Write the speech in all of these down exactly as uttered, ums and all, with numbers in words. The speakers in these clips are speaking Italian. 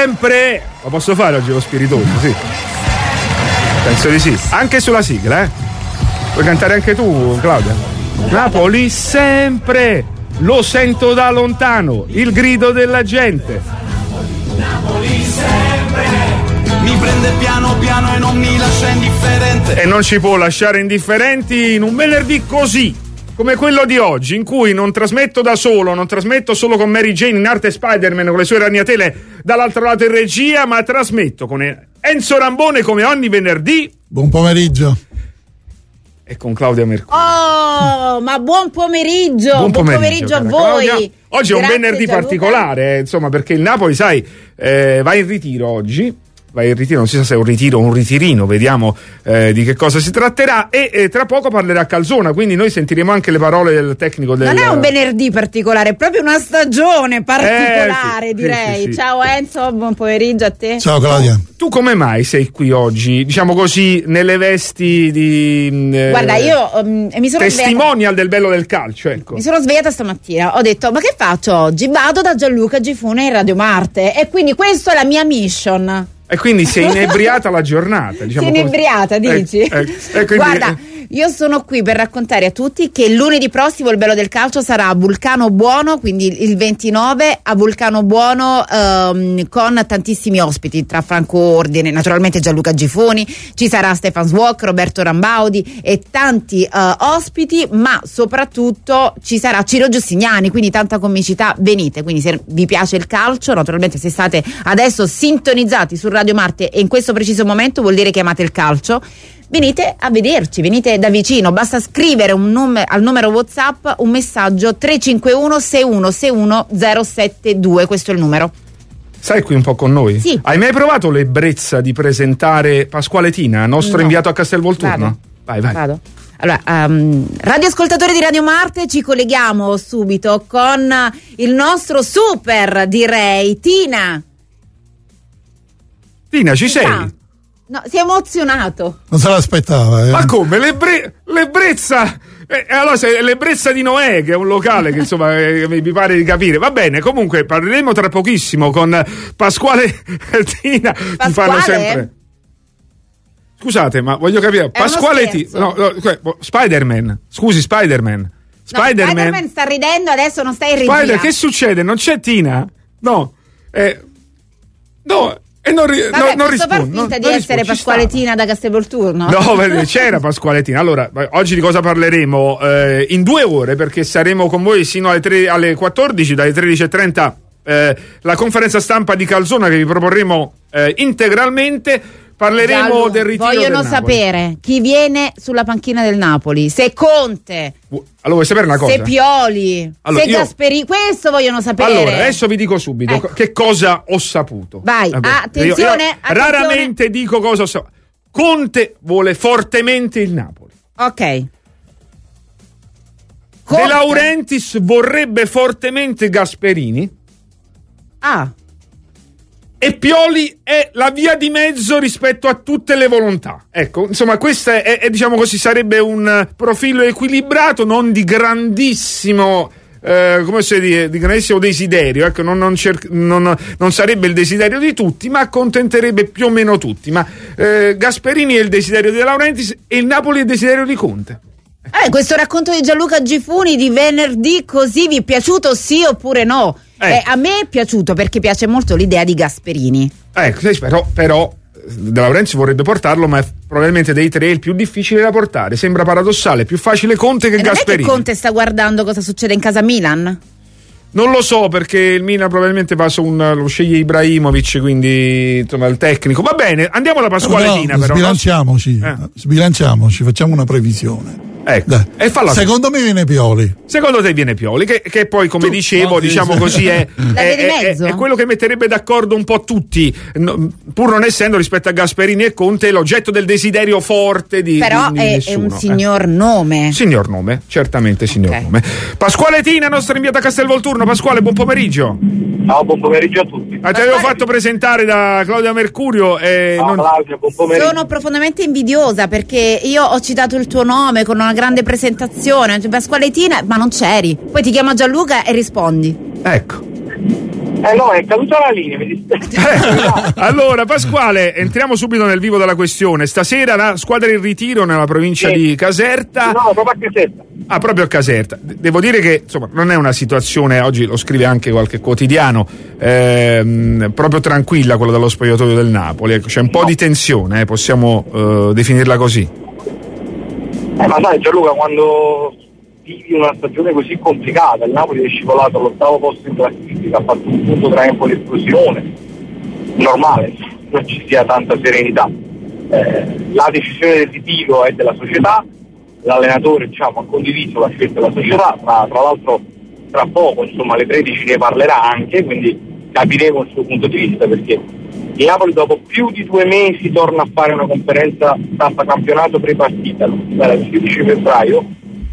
sempre. Lo posso fare oggi lo spiritoso, sì. Penso di sì. Anche sulla sigla, eh. Puoi cantare anche tu, Claudia? Napoli sempre. Lo sento da lontano, il grido della gente. Napoli sempre. Mi prende piano piano e non mi lascia indifferente. E non ci può lasciare indifferenti in un venerdì così, come quello di oggi, in cui non trasmetto da solo, non trasmetto solo con Mary Jane in arte Spider-Man con le sue ragnatele dall'altro lato in regia, ma trasmetto con Enzo Rambone come ogni venerdì. Buon pomeriggio. E con Claudia Mercurio. Oh, ma buon pomeriggio, buon pomeriggio, buon pomeriggio a voi. Claudia. Oggi è un Grazie, venerdì Gianluca. particolare, eh, insomma, perché il Napoli, sai, eh, va in ritiro oggi. Va in ritiro, non si sa se è un ritiro o un ritirino, vediamo eh, di che cosa si tratterà. E eh, tra poco parlerà Calzona, quindi noi sentiremo anche le parole del tecnico del. Non è un venerdì particolare, è proprio una stagione particolare, Eh, sì, direi. sì, sì, sì. Ciao Enzo, buon pomeriggio a te. Ciao Claudia. Tu come mai sei qui oggi, diciamo così, nelle vesti di eh, Guarda, io um, mi sono testimonial svegliata, del bello del calcio, ecco. mi sono svegliata stamattina, ho detto ma che faccio oggi? Vado da Gianluca Gifune in Radio Marte e quindi questa è la mia mission. E quindi sei inebriata la giornata, diciamo. Sei inebriata, così. dici? Eh, eh, e quindi, Guarda, io sono qui per raccontare a tutti che lunedì prossimo il bello del calcio sarà a Vulcano Buono, quindi il ventinove a Vulcano Buono, ehm, con tantissimi ospiti, tra Franco Ordine, naturalmente Gianluca Gifoni, ci sarà Stefan Swok, Roberto Rambaudi e tanti eh, ospiti, ma soprattutto ci sarà Ciro Giustiniani, quindi tanta comicità. Venite, quindi se vi piace il calcio, naturalmente se state adesso sintonizzati su Radio Marte e in questo preciso momento vuol dire che amate il calcio, venite a vederci, venite da vicino, basta scrivere un nome, al numero WhatsApp un messaggio tre cinque uno sei uno sei uno zero sette due, questo è il numero. Sai qui un po' con noi? Sì. Hai mai provato l'ebbrezza di presentare Pasquale Tina, nostro No. inviato a Castelvolturno? Vado. Vai, vai. Vado. Allora, um, radioascoltatori di Radio Marte, ci colleghiamo subito con il nostro super, direi, Tina. Tina, ci sei? Ah, no, si è emozionato. Non se l'aspettava. Eh. Ma come? L'ebbre- l'ebbrezza... Eh, allora, se l'ebbrezza di Noè, che è un locale che insomma eh, mi pare di capire. Va bene, comunque parleremo tra pochissimo con Pasquale Tina. Mi fanno Pasquale? sempre. Scusate, ma voglio capire. È uno Pasquale Tina. scherzo. No, no, que- Spider-Man. Scusi, Spider-Man. No, Spider-Man. Spider-Man sta ridendo, adesso non stai in regia. Spider, che succede? Non c'è Tina? No. Eh, no. E non, ri- Vabbè, no, non posso rispondo. far finta non- di non essere rispondo, ci Pasquale stava. Tina da Castelvolturno? No, perché c'era Pasquale Tina. Allora, oggi di cosa parleremo? Eh, in due ore, perché saremo con voi sino alle, tre, alle quattordici, dalle tredici e trenta, eh, la conferenza stampa di Calzona che vi proporremo eh, integralmente. Parleremo Giallo, del ritiro vogliono del Napoli. sapere chi viene sulla panchina del Napoli, se Conte, Allora, vuoi sapere una cosa? se Pioli, Allora, se io- Gasperini, questo vogliono sapere. Allora, adesso vi dico subito Ecco. che cosa ho saputo. Vai, Vabbè, attenzione, io- io attenzione. Raramente dico cosa ho saputo. Conte vuole fortemente il Napoli. Ok. De Conte. Laurentiis vorrebbe fortemente Gasperini. Ah, E Pioli è la via di mezzo rispetto a tutte le volontà. Ecco, insomma, questo è, è, è, diciamo così, sarebbe un profilo equilibrato, non di grandissimo, eh, come si dice, di grandissimo desiderio. Ecco, non, non, cer- non, non sarebbe il desiderio di tutti, ma accontenterebbe più o meno tutti. Ma eh, Gasperini è il desiderio di De Laurentiis e il Napoli è il desiderio di Conte. eh, questo racconto di Gianluca Gifuni di venerdì così vi è piaciuto sì oppure no? Eh. Eh, a me è piaciuto perché piace molto l'idea di Gasperini. Ecco, però, però De Laurentiis vorrebbe portarlo, ma è probabilmente dei tre il più difficile da portare. Sembra paradossale, più facile Conte che E non è che Gasperini. Conte sta guardando cosa succede in casa Milan? Non lo so, perché il Milan probabilmente va su un, lo sceglie Ibrahimovic, quindi insomma il tecnico. Va bene, andiamo alla Pasquale No, Tina, però. sbilanciamoci, Eh. sbilanciamoci, facciamo una previsione. Ecco, Dai. e falla. Secondo me viene Pioli. Secondo te viene Pioli, che, che poi, come Tu- dicevo, no, diciamo sì. così, è, La è, via di è- mezzo? è quello che metterebbe d'accordo un po' tutti, no, pur non essendo rispetto a Gasperini e Conte l'oggetto del desiderio forte di, Però di- di è, è nessuno. un Eh. signor nome. Signor nome, certamente signor Ok. nome. Pasquale Tina, nostra inviata a Castelvolturno. Pasquale, buon pomeriggio. Ciao, buon pomeriggio a tutti. Ah, ti avevo fatto presentare da Claudia Mercurio e Ciao non... Claudia, buon pomeriggio. Sono profondamente invidiosa perché io ho citato il tuo nome con una grande presentazione, Pasquale Tina, ma non c'eri. Poi ti chiama Gianluca e rispondi. Ecco. Eh no, è caduta la linea, mi dispiace. Eh, allora Pasquale, entriamo subito nel vivo della questione. Stasera la squadra in ritiro nella provincia sì. di Caserta. No, proprio a Caserta. Ah, proprio a Caserta. Devo dire che insomma non è una situazione, oggi lo scrive anche qualche quotidiano, ehm, proprio tranquilla quella dello spogliatoio del Napoli. Ecco, c'è un po' no. di tensione, eh, possiamo eh, definirla così. Eh, ma sai Gianluca, quando vivi una stagione così complicata, il Napoli è scivolato all'ottavo posto in classifica, ha fatto un punto tra Empoli e Frosinone, normale, non ci sia tanta serenità. Eh, la decisione del ritiro è della società, l'allenatore diciamo, ha condiviso la scelta della società, ma tra l'altro tra poco, insomma alle tredici ne parlerà anche, quindi capiremo il suo punto di vista, perché il Napoli dopo più di due mesi torna a fare una conferenza stampa campionato pre-partita, l'ultima era il sedici febbraio,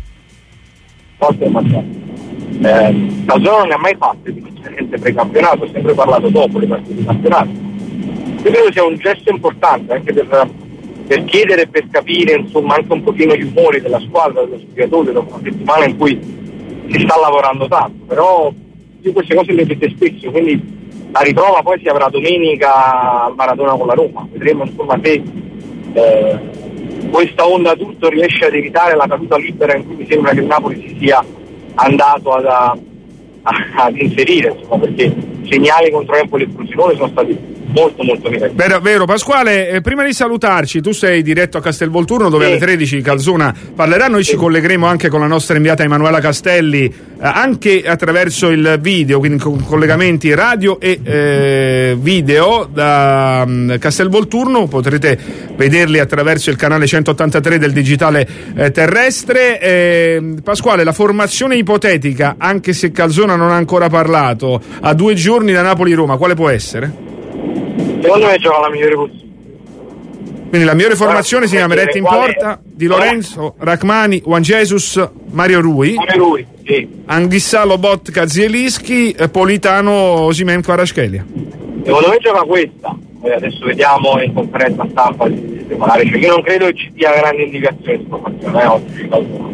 forse è mangiato. Eh, Calzona non ne ha mai fatte di conferenze pre-campionato, ha sempre parlato dopo le partite di campionato. Io credo sia un gesto importante anche per, per chiedere e per capire insomma anche un pochino gli umori della squadra, dello spogliatoio, dopo una settimana in cui si sta lavorando tanto, però io queste cose le vedo spesso, quindi la riprova poi si avrà domenica al Maradona con la Roma, vedremo insomma se eh, questa onda tutto riesce ad evitare la caduta libera in cui mi sembra che il Napoli si sia andato ad, a, ad inserire, insomma, perché i segnali contro Empoli e Frosinone sono stati molto molto negativi. Vero, vero. Pasquale, eh, prima di salutarci, tu sei diretto a Castelvolturno dove sì. alle tredici Calzona parlerà, noi sì. ci collegheremo anche con la nostra inviata Emanuela Castelli, eh, anche attraverso il video, quindi con collegamenti radio e eh, video da um, Castelvolturno, potrete vederli attraverso il canale centottantatré del digitale eh, terrestre. Eh, Pasquale, la formazione ipotetica, anche se Calzona non ha ancora parlato, a due giorni da Napoli-Roma, quale può essere? Secondo me gioca la migliore possibile. Quindi la migliore formazione si chiama Meretti in quale... porta, Di Lorenzo, Rachmani, Juan Jesus, Mario Rui, come lui, sì. Anghissà, Lobotka, Zielinski, Politano, Osimhen, Kvaratskhelia. Secondo me gioca questa. Poi adesso vediamo in conferenza stampa di separare. Cioè, io non credo che ci dia grandi indicazioni di formazione eh, oggi,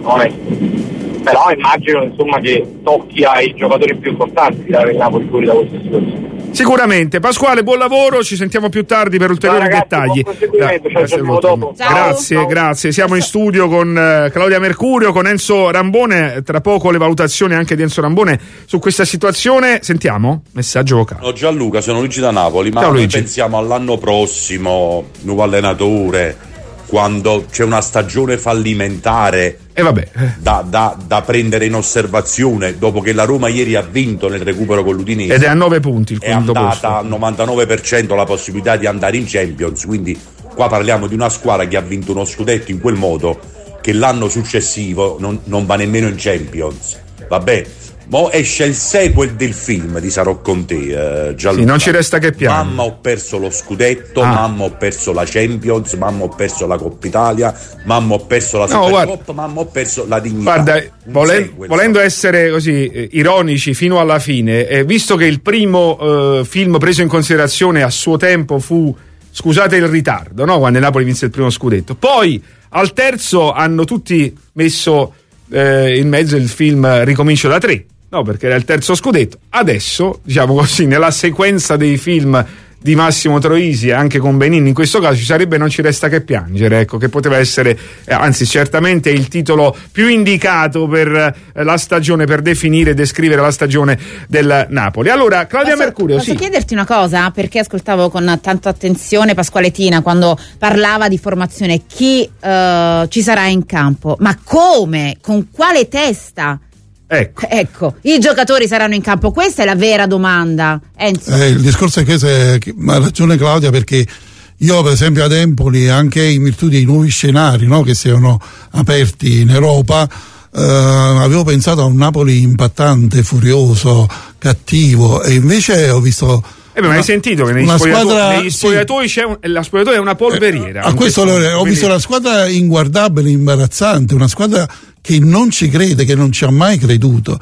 onesto. Però immagino insomma che tocchi ai giocatori più importanti di dare il Napoli fuori da questa situazione. Sicuramente. Pasquale, buon lavoro, ci sentiamo più tardi per ulteriori Ciao, ragazzi, dettagli. buon proseguimento, Gra- ci aggiorniamo dopo. Ciao. Grazie, Ciao. grazie. Siamo in studio con uh, Claudia Mercurio, con Enzo Rambone. Tra poco le valutazioni anche di Enzo Rambone su questa situazione. Sentiamo? Messaggio vocale. No, Gianluca, sono Luigi da Napoli, ma Ciao, noi Luigi. pensiamo all'anno prossimo, nuovo allenatore, quando c'è una stagione fallimentare E vabbè. da, da, da prendere in osservazione, dopo che la Roma ieri ha vinto nel recupero con l'Udinese. Ed è a nove punti il è quinto andata posto. al novantanove per cento la possibilità di andare in Champions, quindi qua parliamo di una squadra che ha vinto uno scudetto in quel modo che l'anno successivo non, non va nemmeno in Champions. Vabbè, mo esce il sequel del film di Sarò con te, eh, Gianluca. Sì, non ci resta che piangere. Mamma, ho perso lo scudetto, Ah. mamma, ho perso la Champions, mamma, ho perso la Coppa Italia, mamma, ho perso la No, Supercoppa, mamma, ho perso la dignità. Guarda, Un volen- sequel, volendo so. essere così eh, ironici fino alla fine, eh, visto che il primo eh, film preso in considerazione a suo tempo fu, scusate il ritardo, no? Quando il Napoli vinse il primo scudetto, poi al terzo hanno tutti messo eh, in mezzo il film Ricomincio da tre, no? Perché era il terzo scudetto. Adesso, diciamo così, nella sequenza dei film di Massimo Troisi, anche con Benigni in questo caso, ci sarebbe Non ci resta che piangere, ecco, che poteva essere, eh, anzi certamente il titolo più indicato per eh, la stagione, per definire e descrivere la stagione del Napoli. Allora, Claudia Posso, Mercurio, posso sì. chiederti una cosa? Perché ascoltavo con tanta attenzione Pasquale Tina quando parlava di formazione, chi eh, ci sarà in campo, ma come? Con quale testa? Ecco. Ecco, i giocatori saranno in campo, questa è la vera domanda, Enzo. Eh, il discorso è che se, che- ha ragione Claudia, perché io per esempio ad Empoli, anche in virtù dei nuovi scenari, no, che si erano aperti in Europa, eh, avevo pensato a un Napoli impattante, furioso, cattivo, e invece ho visto Eh beh, ma hai sentito che negli una spogliato- squadra- negli sì. spogliatoi c'è un, la spogliatoia è una polveriera. A In questo questo- allora, ho quindi- visto una squadra inguardabile, imbarazzante, una squadra che non ci crede, che non ci ha mai creduto.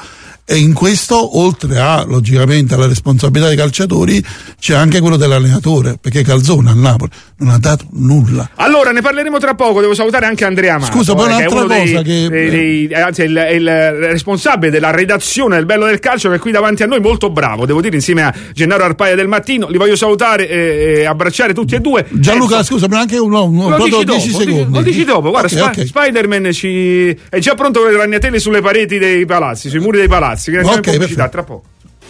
E in questo, oltre a logicamente alla responsabilità dei calciatori, c'è anche quello dell'allenatore, perché Calzona al Napoli non ha dato nulla. Allora ne parleremo tra poco. Devo salutare anche Andrea Amato. Scusa, poi un'altra cosa dei, che dei, dei, anzi è il, è il responsabile della redazione del Bello del Calcio, che è qui davanti a noi, molto bravo, devo dire, insieme a Gennaro Arpaia del Mattino. Li voglio salutare e, e abbracciare tutti e due. Gianluca, eh, scusa, ma anche un, un, un lo dieci secondi. Lo dici dopo, guarda, Okay, Sp- okay. Spider-Man ci... è già pronto con le ragnatele sulle pareti dei palazzi, sui muri dei palazzi, che ne Okay, in pubblicità tra poco.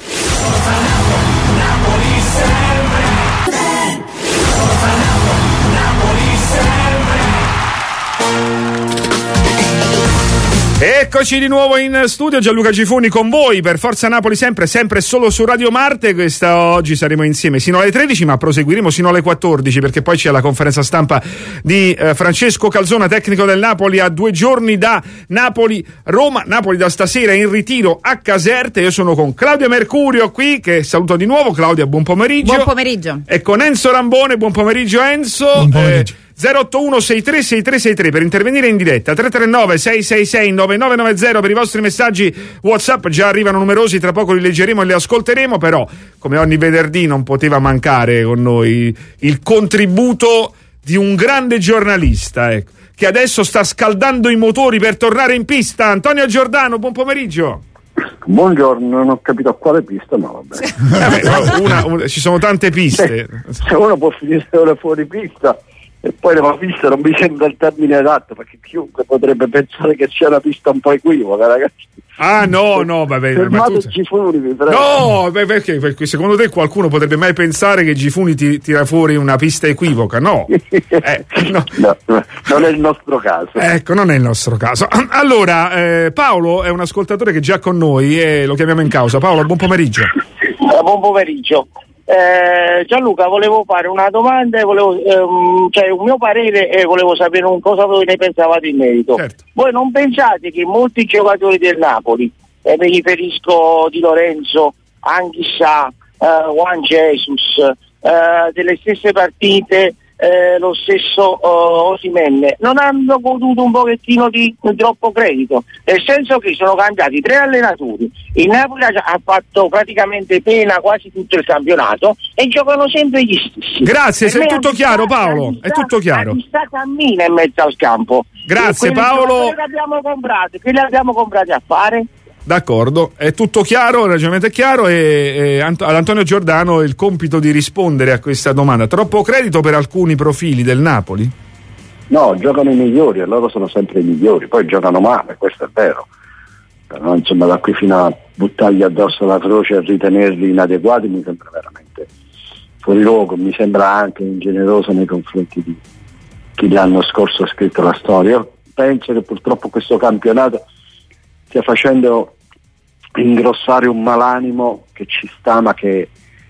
Eccoci di nuovo in studio, Gianluca Gifuni con voi per Forza Napoli sempre, sempre solo su Radio Marte. Questa oggi saremo insieme sino alle tredici, ma proseguiremo sino alle quattordici, perché poi c'è la conferenza stampa di eh, Francesco Calzona, tecnico del Napoli, a due giorni da Napoli-Roma. Napoli da stasera in ritiro a Caserte. Io sono con Claudia Mercurio qui, che saluto di nuovo. Claudia, buon pomeriggio. Buon pomeriggio. E con Enzo Rambone, buon pomeriggio Enzo. Buon pomeriggio. Eh, zero otto uno sei tre sei tre sei tre per intervenire in diretta, tre tre nove sei sei sei nove nove nove zero per i vostri messaggi WhatsApp. Già arrivano numerosi, tra poco li leggeremo e li ascolteremo, però come ogni venerdì non poteva mancare con noi il contributo di un grande giornalista, ecco, che adesso sta scaldando i motori per tornare in pista. Antonio Giordano, buon pomeriggio. Buongiorno, non ho capito a quale pista, ma vabbè. Vabbè, una, una, ci sono tante piste. Se uno può finire ora fuori pista e poi la pista non mi sembra il termine adatto, perché chiunque potrebbe pensare che sia una pista un po' equivoca, ragazzi. Ah no, no, vabbè, Fermate ma tu... Gifuni, mi prego. No, beh, perché, perché secondo te qualcuno potrebbe mai pensare che Gifuni ti, tira fuori una pista equivoca? No. Eh, no. No, non è il nostro caso. Ecco, non è il nostro caso. Allora, eh, Paolo è un ascoltatore che è già con noi e lo chiamiamo in causa. Paolo, buon pomeriggio. Eh, buon pomeriggio. Eh, Gianluca, volevo fare una domanda e volevo, ehm, cioè un mio parere, e volevo sapere un cosa voi ne pensavate in merito. Certo. Voi non pensate che molti giocatori del Napoli, e mi riferisco Di Lorenzo, Anghissà, eh, Juan Jesus, eh, delle stesse partite, eh, lo stesso uh, Osimhen, non hanno goduto un pochettino di, di troppo credito, nel senso che sono cambiati tre allenatori, il Napoli ha, ha fatto praticamente pena quasi tutto il campionato e giocano sempre gli stessi. Grazie, Per è me tutto Adistà- chiaro Paolo, Adistà- è tutto chiaro. Adistà cammina in mezzo al campo. Grazie, E quelli Paolo. giocatori che abbiamo comprato, che li abbiamo comprati a fare? D'accordo, è tutto chiaro, il ragionamento è chiaro, e, e Ant- ad Antonio Giordano il compito di rispondere a questa domanda. Troppo credito per alcuni profili del Napoli? No, giocano i migliori e loro sono sempre i migliori, poi giocano male, questo è vero. Però insomma da qui fino a buttargli addosso la croce e ritenerli inadeguati mi sembra veramente fuori luogo, mi sembra anche ingeneroso nei confronti di chi l'anno scorso ha scritto la storia. Io penso che purtroppo questo campionato stia facendo ingrossare un malanimo che ci sta, ma che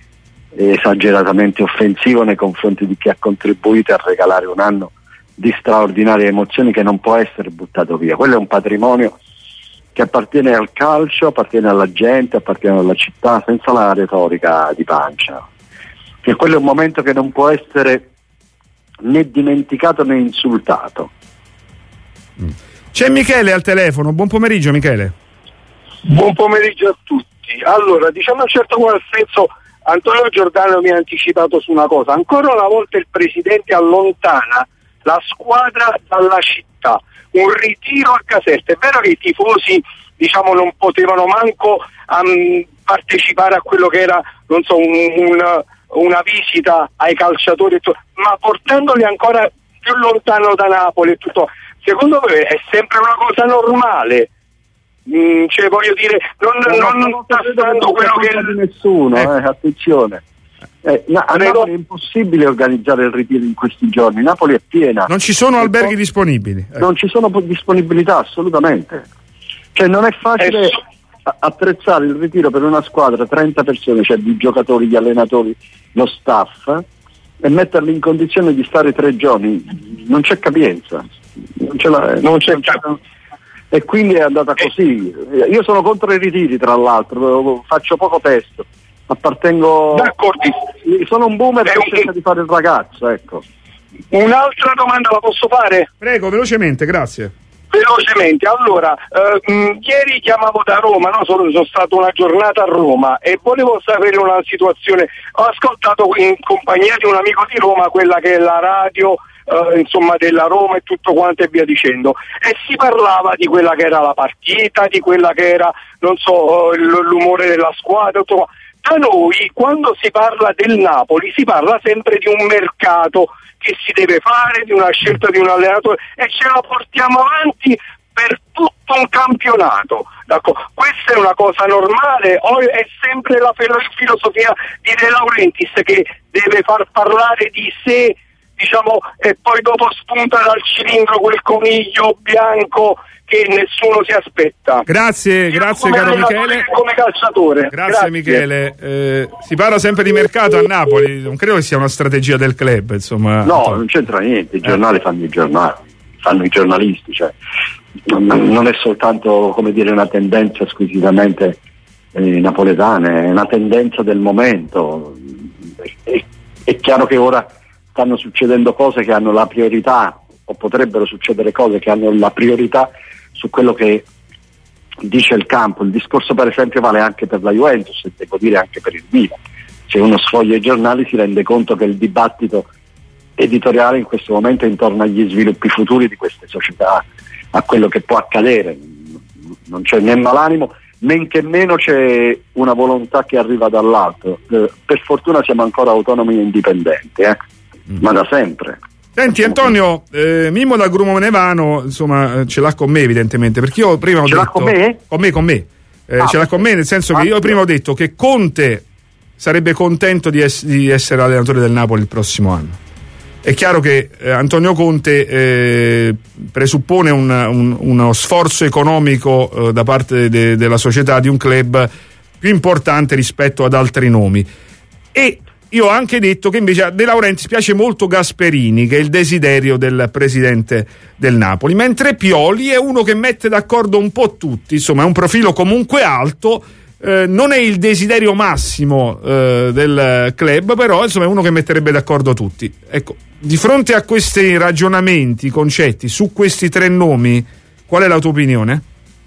è esageratamente offensivo nei confronti di chi ha contribuito a regalare un anno di straordinarie emozioni che non può essere buttato via. Quello è un patrimonio che appartiene al calcio, appartiene alla gente, appartiene alla città, senza la retorica di pancia. E quello è un momento che non può essere né dimenticato né insultato. C'è Michele al telefono, buon pomeriggio Michele. Buon pomeriggio a tutti. Allora, diciamo a un certo qual senso, Antonio Giordano mi ha anticipato su una cosa. Ancora una volta il presidente allontana la squadra dalla città, un ritiro a Caserte. È vero che i tifosi, diciamo, non potevano manco um, partecipare a quello che era, non so, un, un, una visita ai calciatori, ma portandoli ancora più lontano da Napoli e tutto. Secondo me è sempre una cosa normale. Mm, cioè voglio dire, non, non, non sta stando quello che di nessuno, eh, attenzione. Eh, no, a Napoli è impossibile organizzare il ritiro in questi giorni. Napoli è piena. Non ci sono alberghi poi disponibili. Eh. Non ci sono disponibilità assolutamente. Cioè non è facile eh. attrezzare il ritiro per una squadra, trenta persone, cioè di giocatori, di allenatori, lo staff, e metterli in condizione di stare tre giorni. Non c'è capienza. Non c'è la, non c'è cap- e quindi è andata così. Io sono contro i ritiri, tra l'altro, faccio poco testo, appartengo, d'accordo, sono un boomer che un... cerca di fare il ragazzo, ecco. Un'altra domanda la posso fare? Prego, velocemente, grazie. velocemente, allora, eh, mh, ieri chiamavo da Roma, no? sono, sono stato una giornata a Roma e volevo sapere una situazione, ho ascoltato in compagnia di un amico di Roma quella che è la radio, eh, insomma, della Roma e tutto quanto e via dicendo, e si parlava di quella che era la partita, di quella che era, non so, l'umore della squadra, tutto. Da noi, quando si parla del Napoli, si parla sempre di un mercato che si deve fare, di una scelta di un allenatore, e ce la portiamo avanti per tutto un campionato. D'accordo? Questa è una cosa normale o è sempre la filosofia di De Laurentiis che deve far parlare di sé, diciamo, e poi dopo spunta dal cilindro quel coniglio bianco che nessuno si aspetta. Grazie, Io grazie come caro Michele. Come calciatore. Grazie, grazie. Michele. Eh, si parla sempre di mercato a Napoli, non credo che sia una strategia del club, insomma. No, non c'entra niente, i giornali eh. fanno i giornali, fanno i giornalisti, cioè non è soltanto, come dire, una tendenza squisitamente eh, napoletana, è una tendenza del momento. È, è chiaro che ora stanno succedendo cose che hanno la priorità, o potrebbero succedere cose che hanno la priorità su quello che dice il campo. Il discorso per esempio vale anche per la Juventus e devo dire anche per il Milan. Se uno sfoglia i giornali si rende conto che il dibattito editoriale in questo momento è intorno agli sviluppi futuri di queste società, a quello che può accadere. Non c'è né malanimo, men che meno c'è una volontà che arriva dall'alto. Eh, per fortuna siamo ancora autonomi e indipendenti, eh? mm. ma da sempre. Senti Antonio, eh, Mimmo da Grumo Nevano, insomma, ce l'ha con me evidentemente, perché io prima ho ce detto... l'ha con me? Con me, con me. Eh, ah, ce l'ha con me nel senso ah, che io prima ho detto che Conte sarebbe contento di, es- di essere allenatore del Napoli il prossimo anno. È chiaro che eh, Antonio Conte eh, presuppone un, un, uno sforzo economico eh, da parte de- della società, di un club più importante rispetto ad altri nomi. E io ho anche detto che invece a De Laurentiis piace molto Gasperini, che è il desiderio del presidente del Napoli, mentre Pioli è uno che mette d'accordo un po' tutti, insomma è un profilo comunque alto, eh, non è il desiderio massimo eh, del club, però insomma è uno che metterebbe d'accordo tutti. Ecco, di fronte a questi ragionamenti, concetti, su questi tre nomi, qual è la tua opinione?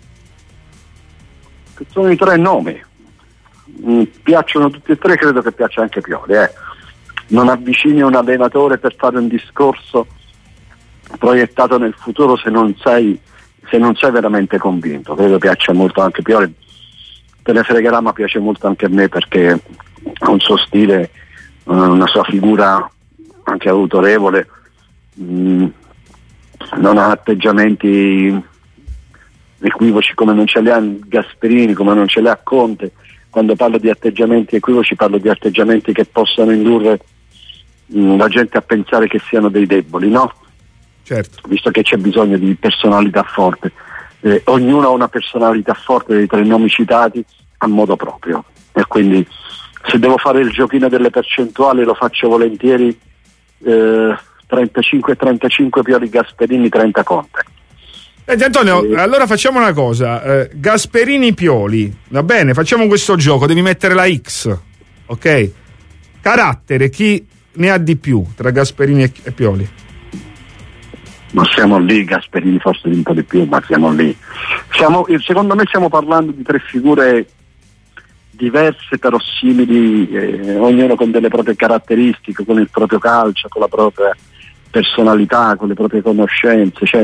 Che sono i tre nomi. Mm, piacciono tutti e tre, credo che piaccia anche Pioli. Eh. Non avvicini un allenatore per fare un discorso proiettato nel futuro se non sei, se non sei veramente convinto. Credo piaccia molto anche Pioli. Te ne fregherà, ma piace molto anche a me perché ha un suo stile, una sua figura anche autorevole, mm, non ha atteggiamenti equivoci come non ce li ha Gasperini, come non ce li ha Conte. Quando parlo di atteggiamenti equivoci parlo di atteggiamenti che possano indurre mh, la gente a pensare che siano dei deboli, no? Certo. Visto che c'è bisogno di personalità forte. Eh, ognuno ha una personalità forte dei tre nomi citati a modo proprio. E quindi se devo fare il giochino delle percentuali lo faccio volentieri, eh, trentacinque trentacinque Pioli Gasperini, trenta Conte. Senti Antonio, eh. allora facciamo una cosa, eh, Gasperini Pioli, va bene, facciamo questo gioco, devi mettere la X, ok? Carattere, chi ne ha di più tra Gasperini e, e Pioli? Ma siamo lì, Gasperini forse un po' di più, ma siamo lì. Siamo, secondo me stiamo parlando di tre figure diverse però simili, eh, ognuno con delle proprie caratteristiche, con il proprio calcio, con la propria personalità, con le proprie conoscenze, cioè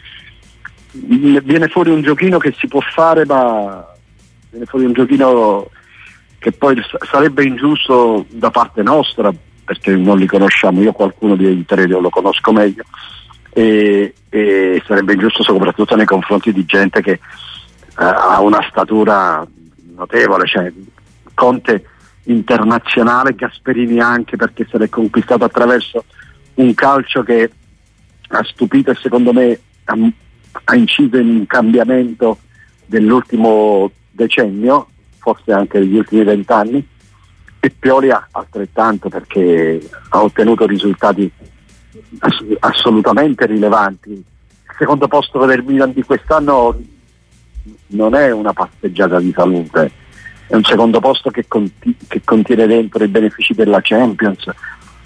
viene fuori un giochino che si può fare, ma viene fuori un giochino che poi sarebbe ingiusto da parte nostra perché non li conosciamo. Io qualcuno dei tre lo conosco meglio e, e sarebbe ingiusto soprattutto nei confronti di gente che uh, ha una statura notevole, cioè Conte internazionale, Gasperini anche perché se l'è conquistato attraverso un calcio che ha stupito e secondo me ha ha inciso in un cambiamento dell'ultimo decennio, forse anche degli ultimi vent'anni, e Pioli ha altrettanto perché ha ottenuto risultati ass- assolutamente rilevanti. Il secondo posto del Milan di quest'anno non è una passeggiata di salute, è un secondo posto che, conti- che contiene dentro i benefici della Champions,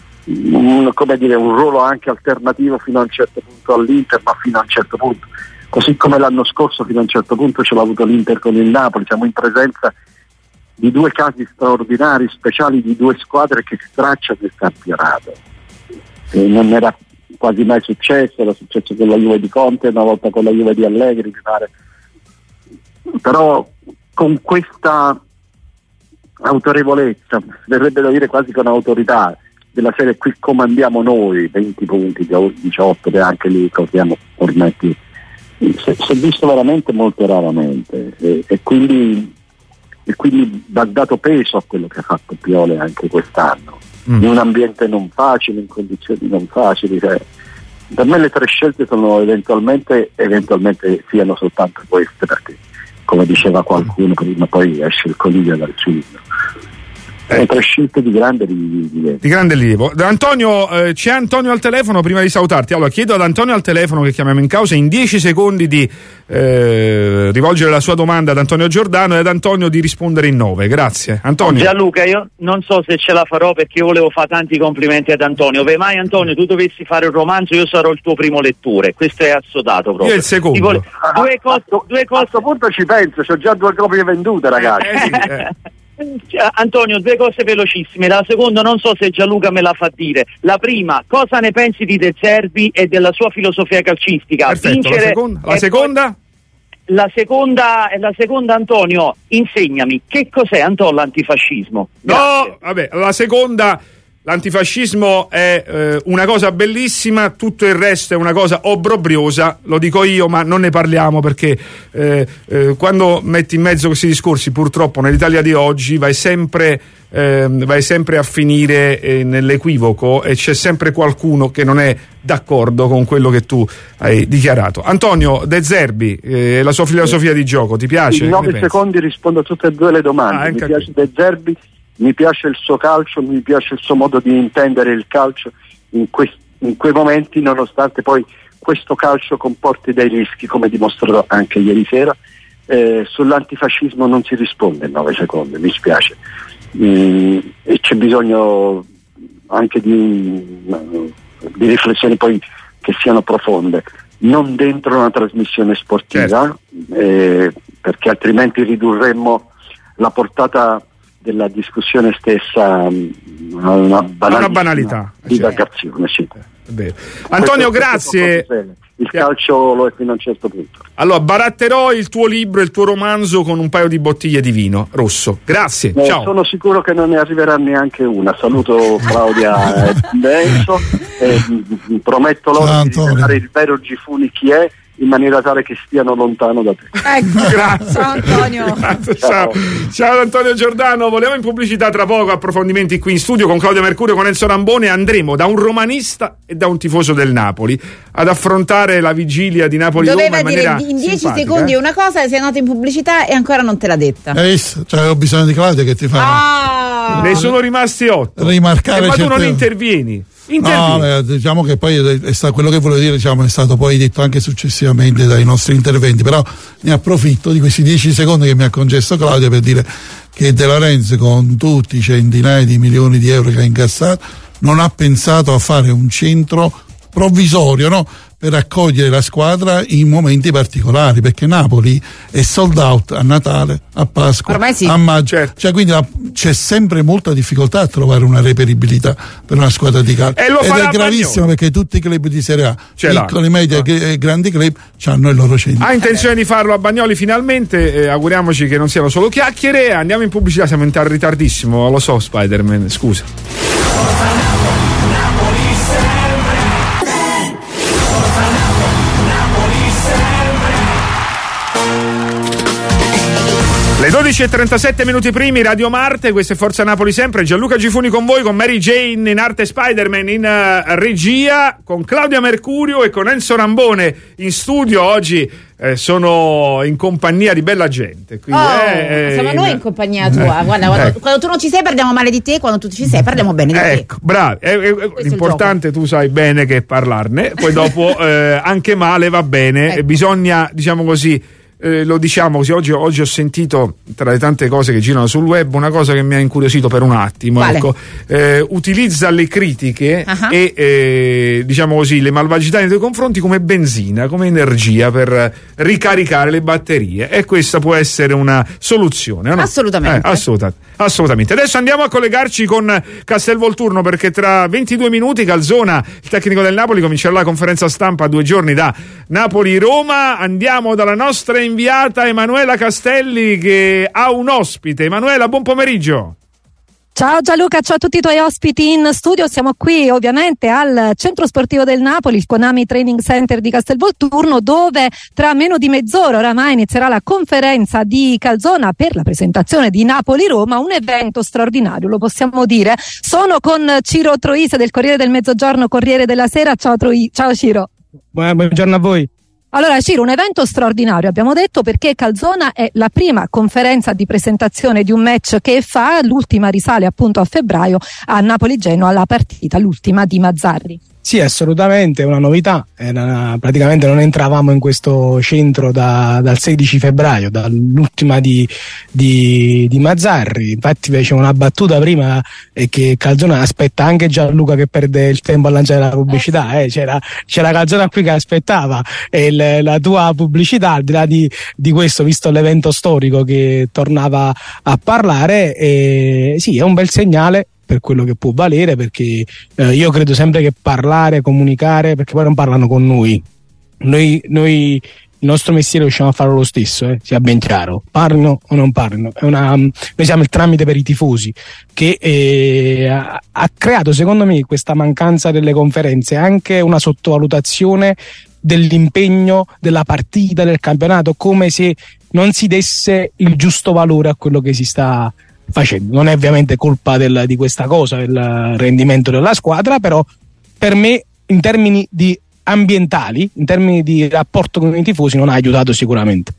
un, come dire, un ruolo anche alternativo fino a un certo punto all'Inter, ma fino a un certo punto così come l'anno scorso fino a un certo punto ce l'ha avuto l'Inter con il Napoli. Siamo in presenza di due casi straordinari, speciali, di due squadre che stracciano il campionato. E non era quasi mai successo, era successo con la Juve di Conte, una volta con la Juve di Allegri, mi pare. Però con questa autorevolezza, verrebbe da dire quasi con autorità, della serie qui comandiamo noi, venti punti, diciotto, e anche lì corriamo ormai più. Si è visto veramente molto raramente e, e quindi e quindi va dato peso a quello che ha fatto Pioli anche quest'anno, mm. in un ambiente non facile, in condizioni non facili. Cioè, per me le tre scelte sono eventualmente eventualmente siano soltanto queste, perché come diceva qualcuno prima, poi esce il coniglio dal cilindro. Sono tre scelte di grande rilievo. Di grande rilievo. Antonio, eh, c'è Antonio al telefono prima di salutarti. Allora chiedo ad Antonio al telefono, che chiamiamo in causa, in dieci secondi di eh, rivolgere la sua domanda ad Antonio Giordano e ad Antonio di rispondere in nove. Grazie. Antonio. Gianluca, io non so se ce la farò, perché io volevo fare tanti complimenti ad Antonio. Beh, mai Antonio, tu dovessi fare un romanzo, io sarò il tuo primo lettore. Questo è assodato proprio. Io il secondo. Vole... Due cose, due cose... A questo punto ci penso, ho già due copie vendute, ragazzi. Eh, sì, eh. Antonio, due cose velocissime. La seconda non so se Gianluca me la fa dire. La prima, cosa ne pensi di De Zerbi e della sua filosofia calcistica? Perfetto, Vincere la seconda, la seconda? Poi, la seconda la seconda Antonio, insegnami che cos'è Antonio l'antifascismo. Grazie. No, vabbè, la seconda, l'antifascismo è eh, una cosa bellissima, tutto il resto è una cosa obbrobriosa, lo dico io, ma non ne parliamo perché eh, eh, quando metti in mezzo questi discorsi, purtroppo nell'Italia di oggi vai sempre, eh, vai sempre a finire eh, nell'equivoco, e c'è sempre qualcuno che non è d'accordo con quello che tu hai dichiarato. Antonio, De Zerbi, eh, la sua filosofia di gioco, ti piace? In nove secondi rispondo a tutte e due le domande. Ah, mi piace De Zerbi, mi piace il suo calcio, mi piace il suo modo di intendere il calcio in, que- in quei momenti, nonostante poi questo calcio comporti dei rischi, come dimostrerò anche ieri sera. Eh, sull'antifascismo non si risponde in nove secondi, mi spiace. Mm, e c'è bisogno anche di, di riflessioni poi che siano profonde, non dentro una trasmissione sportiva, certo. eh, perché altrimenti ridurremmo la portata della discussione stessa a una banalità, una banalità. divagazione, sì. Beh. Antonio, questo, grazie. Questo il calcio lo è fino a un certo punto. Allora baratterò il tuo libro, il tuo romanzo con un paio di bottiglie di vino rosso. Grazie. Eh, ciao. Sono sicuro che non ne arriverà neanche una. Saluto Claudia e Enzo e mh, prometto loro ciao, di rivelare il vero Gifuni chi è, in maniera tale che stiano lontano da te. Ecco. Grazie. Ciao Antonio. Grazie, ciao. Ciao Antonio Giordano. Volevo in pubblicità tra poco, approfondimenti qui in studio con Claudio Mercurio, con Enzo Rambone. Andremo da un romanista e da un tifoso del Napoli ad affrontare la vigilia di Napoli-Roma. Doveva in dire maniera in dieci simpatica, secondi eh? una cosa, sei andato in pubblicità e ancora non te l'ha detta. Hai visto? Cioè, ho bisogno di Claudia che ti fa Ah. Ne sono rimasti otto. rimarcare Eh, ma tu certe... non intervieni. No, beh, diciamo che poi è stato, quello che volevo dire, diciamo, è stato poi detto anche successivamente dai nostri interventi, però ne approfitto di questi dieci secondi che mi ha concesso Claudia per dire che De Laurentiis, con tutti i centinaia di milioni di euro che ha incassato, non ha pensato a fare un centro provvisorio, no? Per accogliere la squadra in momenti particolari, perché Napoli è sold out a Natale, a Pasqua, ormai sì. a maggio, certo. Cioè quindi la, c'è sempre molta difficoltà a trovare una reperibilità per una squadra di calcio, E lo ed farà è gravissimo Bagnoli. perché tutti i club di Serie A, Ce piccoli, l'ha. media Ah. e grandi club, hanno il loro centro. Ha intenzione di farlo a Bagnoli finalmente, eh, auguriamoci che non siano solo chiacchiere. Andiamo in pubblicità, siamo in ritardissimo, lo so Spider-Man, scusa. Le dodici e trentasette minuti primi, Radio Marte, questa è Forza Napoli sempre, Gianluca Gifuni con voi, con Mary Jane in arte Spider-Man in uh, regia, con Claudia Mercurio e con Enzo Rambone in studio. Oggi eh, sono in compagnia di bella gente. Quindi, Oh, eh, siamo in... noi in compagnia tua. Eh, Guarda, quando, ecco. quando tu non ci sei parliamo male di te, quando tu ci sei parliamo bene di te. Ecco, bravi. Eh, eh, l'importante, tu sai bene che parlarne, poi dopo eh, anche male va bene, Ecco. e bisogna, diciamo così, eh, lo diciamo così, oggi, oggi ho sentito tra le tante cose che girano sul web una cosa che mi ha incuriosito per un attimo. Ecco, eh, utilizza le critiche uh-huh. e eh, diciamo così le malvagità nei tuoi confronti come benzina, come energia per ricaricare le batterie, e questa può essere una soluzione, no? Assolutamente. Eh, assoluta, assolutamente. Adesso andiamo a collegarci con Castelvolturno, perché tra ventidue minuti Calzona, il tecnico del Napoli, comincerà la conferenza stampa a due giorni da Napoli-Roma. Andiamo dalla nostra inviata Emanuela Castelli, che ha un ospite. Emanuela, buon pomeriggio. Ciao Gianluca, ciao a tutti i tuoi ospiti in studio. Siamo qui ovviamente al centro sportivo del Napoli, il Konami Training Center di Castelvolturno, dove tra meno di mezz'ora oramai inizierà la conferenza di Calzona per la presentazione di Napoli-Roma, un evento straordinario, lo possiamo dire. Sono con Ciro Troise del Corriere del Mezzogiorno, Corriere della Sera. Ciao Troi- ciao Ciro. Buongiorno a voi. Allora Ciro, un evento straordinario abbiamo detto, perché Calzona è la prima conferenza di presentazione di un match che fa, l'ultima risale appunto a febbraio a Napoli-Genoa, la partita, l'ultima di Mazzarri. Sì, assolutamente, è una novità. Era, praticamente non entravamo in questo centro da, dal sedici febbraio, dall'ultima di, di, di Mazzarri. Infatti facevo una battuta prima, e che Calzona aspetta anche Gianluca che perde il tempo a lanciare la pubblicità. Eh. C'era, c'era Calzona qui che aspettava e il, la tua pubblicità, al di là di, di questo, visto l'evento storico che tornava a parlare, e, sì, è un bel segnale per quello che può valere, perché eh, io credo sempre che parlare, comunicare, perché poi non parlano con noi, noi, noi il nostro mestiere riusciamo a farlo lo stesso, eh, sia ben chiaro, parlino o non parlino. È una, noi siamo il tramite per i tifosi, che eh, ha, ha creato secondo me questa mancanza delle conferenze, anche una sottovalutazione dell'impegno, della partita, del campionato, come se non si desse il giusto valore a quello che si sta facendo. Non è ovviamente colpa del, di questa cosa, del rendimento della squadra, però per me in termini di ambientali, in termini di rapporto con i tifosi, non ha aiutato sicuramente.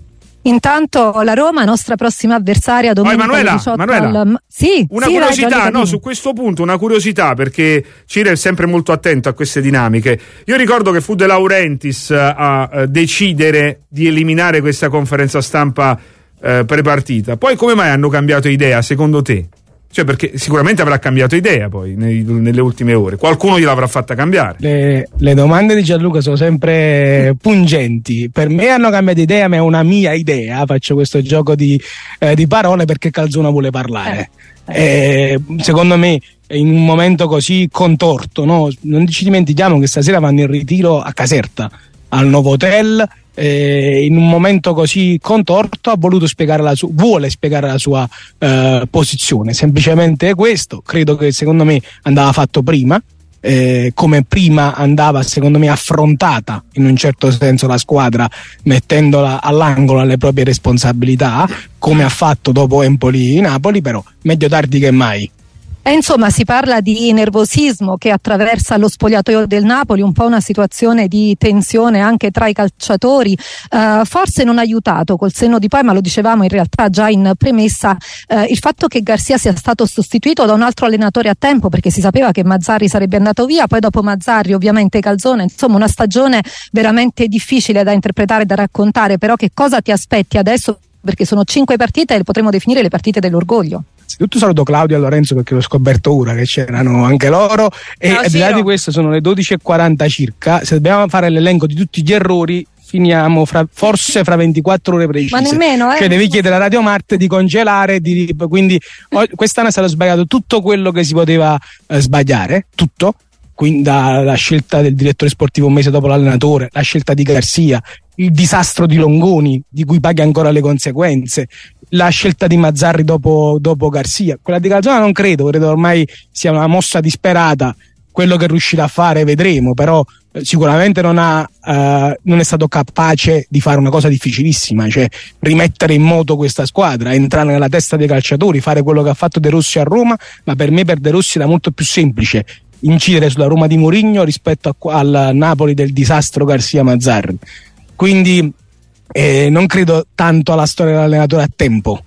Intanto la Roma, nostra prossima avversaria, domenica oh, Manuela, diciotto Manuela, al... sì, una sì, curiosità, vai, no, su questo punto una curiosità, perché Ciro è sempre molto attento a queste dinamiche. Io ricordo che fu De Laurentiis a, a decidere di eliminare questa conferenza stampa Eh, prepartita. Poi come mai hanno cambiato idea, secondo te? Cioè, perché sicuramente avrà cambiato idea poi nei, nelle ultime ore, qualcuno gliel'avrà fatta cambiare. Le, le domande di Gianluca sono sempre pungenti. Per me hanno cambiato idea, ma è una mia idea. Faccio questo gioco di, eh, di parole perché Calzona vuole parlare. Eh. Eh, secondo me in un momento così contorto, no? Non ci dimentichiamo che stasera vanno in ritiro a Caserta, al nuovo hotel. Eh, in un momento così contorto ha voluto spiegare la sua, vuole spiegare la sua eh, posizione, semplicemente questo. Credo che secondo me andava fatto prima, eh, come prima andava secondo me affrontata in un certo senso la squadra, mettendola all'angolo alle proprie responsabilità, come ha fatto dopo Empoli-Napoli, però meglio tardi che mai. E insomma si parla di nervosismo che attraversa lo spogliatoio del Napoli, un po' una situazione di tensione anche tra i calciatori. Uh, forse non ha aiutato col senno di poi, ma lo dicevamo in realtà già in premessa, uh, il fatto che Garcia sia stato sostituito da un altro allenatore a tempo, perché si sapeva che Mazzarri sarebbe andato via, poi dopo Mazzarri ovviamente Calzona, insomma una stagione veramente difficile da interpretare, da raccontare. Però che cosa ti aspetti adesso? Perché sono cinque partite e le potremmo definire le partite dell'orgoglio. Innanzitutto saluto Claudio e Lorenzo, perché l'ho scoperto ora che c'erano anche loro, e al di là di questo sono le dodici e quaranta circa. Se dobbiamo fare l'elenco di tutti gli errori finiamo fra, forse fra ventiquattro ore precise. Ma nemmeno, eh? Cioè devi chiedere a Radio Marte di congelare, di, quindi oh, quest'anno è stato sbagliato tutto quello che si poteva eh, sbagliare, tutto. Quindi la scelta del direttore sportivo un mese dopo l'allenatore, la scelta di Garcia, il disastro di Longoni di cui paghi ancora le conseguenze, la scelta di Mazzarri dopo, dopo Garcia. Quella di Calzona non credo, credo ormai sia una mossa disperata. Quello che riuscirà a fare vedremo, però eh, sicuramente non, ha, eh, non è stato capace di fare una cosa difficilissima, cioè rimettere in moto questa squadra, entrare nella testa dei calciatori, fare quello che ha fatto De Rossi a Roma. Ma per me, per De Rossi era molto più semplice incidere sulla Roma di Mourinho rispetto a, al Napoli del disastro Garcia-Mazzarri. Quindi eh, non credo tanto alla storia dell'allenatore a tempo.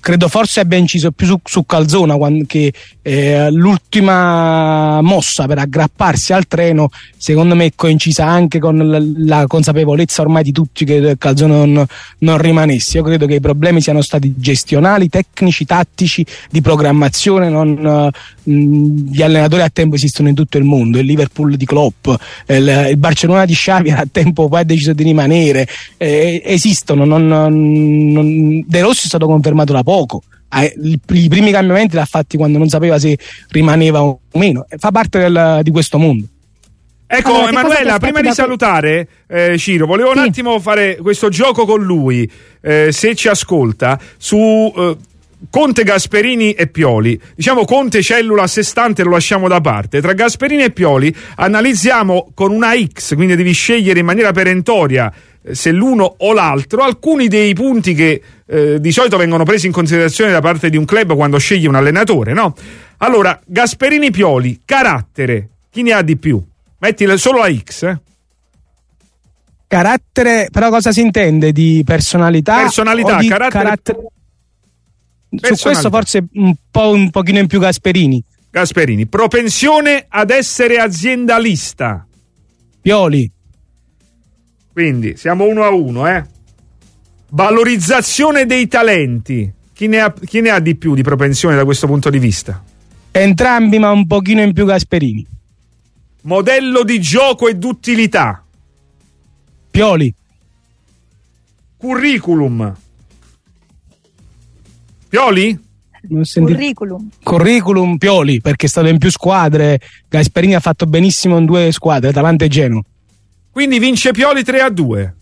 credo forse abbia inciso più su, su Calzona, quando, che eh, l'ultima mossa per aggrapparsi al treno secondo me è coincisa anche con la, la consapevolezza ormai di tutti che Calzona non, non rimanesse. Io credo che i problemi siano stati gestionali, tecnici, tattici, di programmazione. Non, uh, mh, gli allenatori a tempo esistono in tutto il mondo, il Liverpool di Klopp, il, il Barcellona di Xavi a tempo poi ha deciso di rimanere, eh, esistono. Non, non, De Rossi è stato confermato da poco. I, i primi cambiamenti l'ha fatti quando non sapeva se rimaneva o meno. Fa parte del, di questo mondo. Ecco, allora, Emanuela, prima di salutare eh, Ciro, volevo sì. un attimo fare questo gioco con lui, eh, se ci ascolta, su eh, Conte, Gasperini e Pioli. Diciamo Conte cellula a sé stante, lo lasciamo da parte. Tra Gasperini e Pioli analizziamo con una X, quindi devi scegliere in maniera perentoria eh, se l'uno o l'altro, alcuni dei punti che eh, di solito vengono presi in considerazione da parte di un club quando sceglie un allenatore, no? Allora, Gasperini, Pioli, carattere, chi ne ha di più? Metti solo la X, eh? Carattere, però cosa si intende? Di personalità? Personalità, o di carattere... carattere... Su questo forse un po' un pochino in più Gasperini. Gasperini. Propensione ad essere aziendalista. Pioli. Quindi siamo uno a uno, eh? Valorizzazione dei talenti. Chi ne ha, chi ne ha di più di propensione da questo punto di vista? Entrambi, ma un pochino in più Gasperini. Modello di gioco ed utilità. Pioli. Curriculum. Pioli? Curriculum. Curriculum Pioli, perché è stato in più squadre. Gasperini ha fatto benissimo in due squadre, Atalanta e Genoa. Quindi vince Pioli tre a due.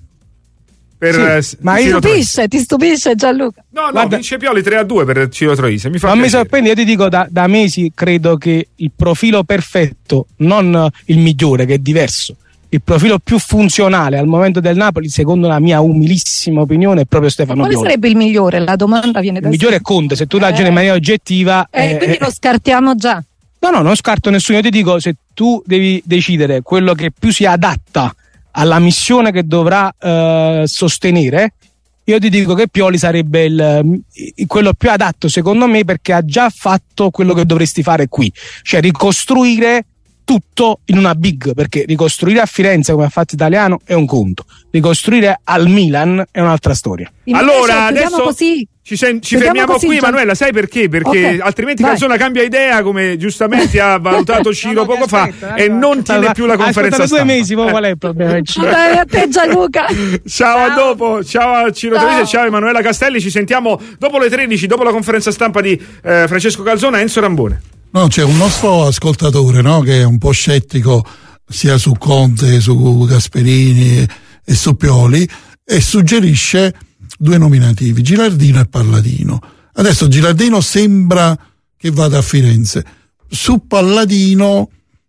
Per, sì, eh, ma ti stupisce, ti stupisce Gianluca? No, no, Guarda, vince Pioli tre a due per Ciro Troisi. Mi fa non piacere. mi sorprende, io ti dico da, da mesi credo che il profilo perfetto, non il migliore che è diverso, il profilo più funzionale al momento del Napoli, secondo la mia umilissima opinione, è proprio Stefano Quale Pioli. Quale sarebbe il migliore? La domanda viene da Il migliore è Conte, se tu eh. ragioni in maniera oggettiva. Eh, eh, quindi eh, lo scartiamo già. No, no, non scarto nessuno, io ti dico, se tu devi decidere quello che più si adatta alla missione che dovrà eh, sostenere, io ti dico che Pioli sarebbe il, quello più adatto secondo me, perché ha già fatto quello che dovresti fare qui, cioè ricostruire tutto in una big, perché ricostruire a Firenze come ha fatto Italiano è un conto, ricostruire al Milan è un'altra storia. Invece, allora adesso così. ci, sen- ci fermiamo così, qui Gian... Emanuela, sai perché? Perché okay. altrimenti Calzona cambia idea, come giustamente ha valutato Ciro no, poco aspetta, fa, e non tiene allora, più la conferenza stampa. due mesi, qual è il problema? Vabbè, a te Gianluca. Ciao, ciao, a dopo, ciao a Ciro Troisi, ciao Emanuela Castelli, ci sentiamo dopo le tredici, dopo la conferenza stampa di eh, Francesco Calzona e Enzo Rambone. No, c'è un nostro ascoltatore, no, che è un po' scettico sia su Conte, su Gasperini e su Pioli, e suggerisce due nominativi, Gilardino e Palladino. Adesso Gilardino sembra che vada a Firenze. Su Palladino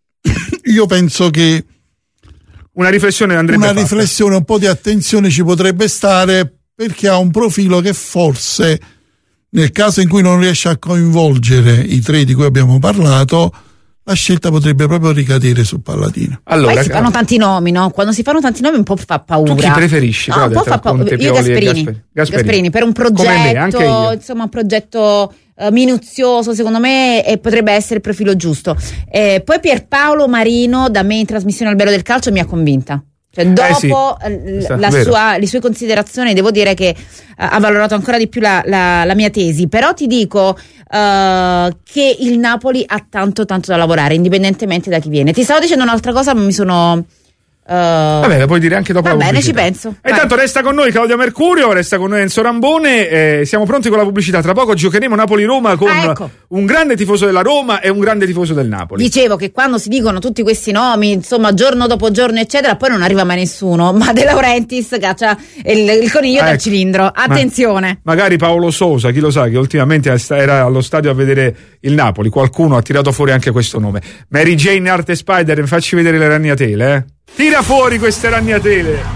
io penso che una riflessione andrebbe una fatta. riflessione, un po' di attenzione ci potrebbe stare, perché ha un profilo che forse, nel caso in cui non riesce a coinvolgere i tre di cui abbiamo parlato, la scelta potrebbe proprio ricadere su Palladino. Allora, poi si fanno tanti nomi, no? Quando si fanno tanti nomi un po' fa paura. Tu chi preferisci? No, un po' fa paura. Io Gasperini. Gasperini. Gasperini, per un progetto, me, anche io. insomma, un progetto uh, minuzioso, secondo me, e potrebbe essere il profilo giusto. Eh, poi Pierpaolo Marino, da me in trasmissione al Bello del Calcio, mi ha convinta. Cioè, dopo eh sì, la sua, le sue considerazioni, devo dire che uh, ha valorato ancora di più la, la, la mia tesi. Però ti dico uh, che il Napoli ha tanto tanto da lavorare, indipendentemente da chi viene. Ti stavo dicendo un'altra cosa, ma mi sono Uh, Vabbè, la puoi dire anche dopo va la bene, pubblicità. ci penso. E intanto resta con noi Claudia Mercurio, resta con noi Enzo Rambone, eh, siamo pronti con la pubblicità. Tra poco giocheremo Napoli-Roma con ah, ecco. un grande tifoso della Roma e un grande tifoso del Napoli. Dicevo che quando si dicono tutti questi nomi, insomma, giorno dopo giorno eccetera, poi non arriva mai nessuno. Ma De Laurentiis caccia il, il coniglio ah, dal ecco. cilindro. Attenzione. Ma, magari Paolo Sosa, chi lo sa, che ultimamente era allo stadio a vedere il Napoli. Qualcuno ha tirato fuori anche questo nome. Mary Jane Arte Spider, facci vedere le ragnatele, eh. Tira fuori queste ragnatele.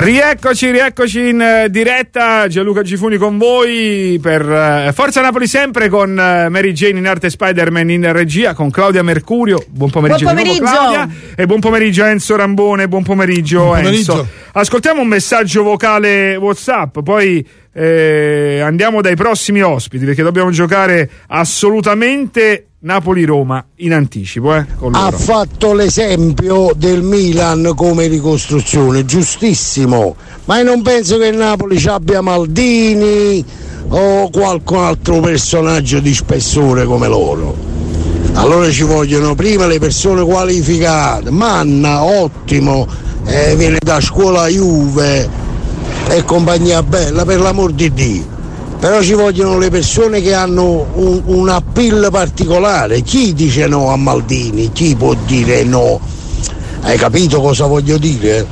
Rieccoci, rieccoci in uh, diretta, Gianluca Gifuni con voi per uh, Forza Napoli sempre con uh, Mary Jane in arte Spider-Man in regia, con Claudia Mercurio. Buon pomeriggio, buon pomeriggio. Di nuovo, Claudia, e buon pomeriggio a Enzo Rambone, buon pomeriggio, buon pomeriggio Enzo. Ascoltiamo un messaggio vocale WhatsApp, poi eh, andiamo dai prossimi ospiti perché dobbiamo giocare assolutamente Napoli-Roma in anticipo. Eh, con loro. Ha fatto l'esempio del Milan come ricostruzione, giustissimo, ma io non penso che il Napoli ci abbia Maldini o qualcun altro personaggio di spessore come loro. Allora ci vogliono prima le persone qualificate. Manna, ottimo, eh, viene da scuola Juve e compagnia bella, per l'amor di Dio. Però ci vogliono le persone che hanno un, un appeal particolare. Chi dice no a Maldini? Chi può dire no? Hai capito cosa voglio dire?